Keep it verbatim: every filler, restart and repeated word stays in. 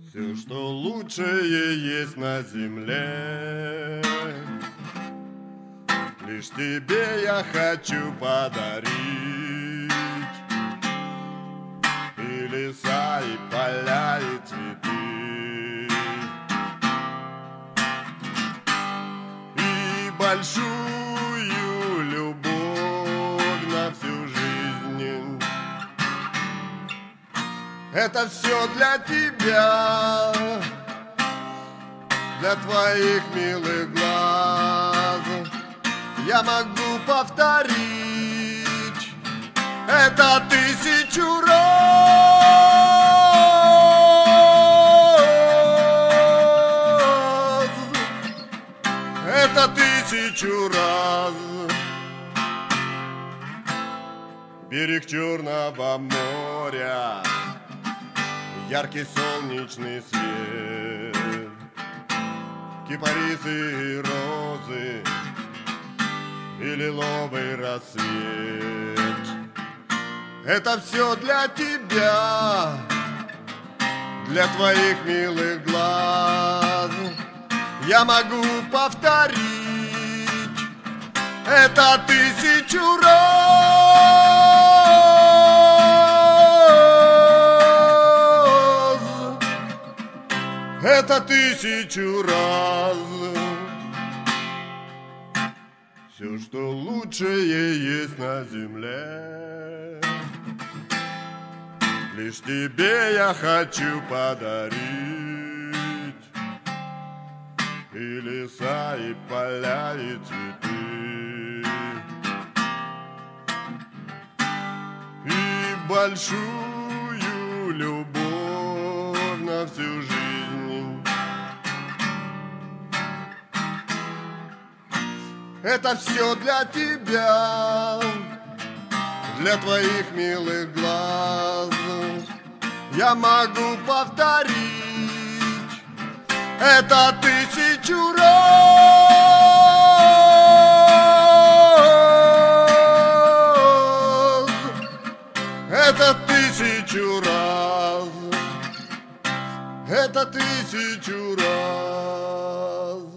Все, что лучшее есть на земле, лишь тебе я хочу подарить. И леса, и поля, и цветы, и большую любовь на всю жизнь. Это все для тебя, для твоих милых глаз. Я могу повторить это тысячу раз. Это тысячу раз. Берег Черного моря, яркий солнечный свет, кипарисы и розы и лиловый рассвет. Это все для тебя, для твоих милых глаз. Я могу повторить это тысячу раз. Это тысячу раз. Все, что лучшее есть на земле, лишь тебе я хочу подарить. И леса, и поля, и цветы, и большую любовь на всю жизнь. Это все для тебя, для твоих милых глаз. Я могу повторить это тысячу раз. Это тысячу раз. Это тысячу раз.